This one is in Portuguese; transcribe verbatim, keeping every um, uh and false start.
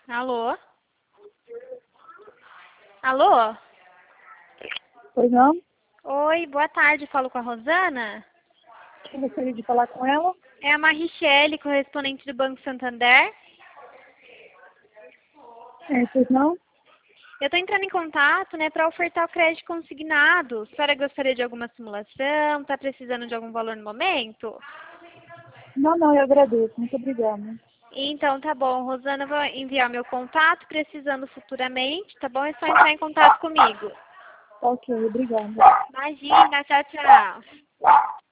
Alô? Alô? Pois não? Oi, boa tarde. Falo com a Rosana? Eu gostaria de falar com ela. É a Marichele, correspondente do Banco Santander. É, pois não? Eu estou entrando em contato, né, para ofertar o crédito consignado. A senhora gostaria de alguma simulação? Está precisando de algum valor no momento? Não, não, eu agradeço. Muito obrigada. Então, tá bom. Rosana, eu vou enviar meu contato, precisando futuramente, tá bom? É só entrar em contato comigo. Ok, obrigada. Imagina, tchau, tchau.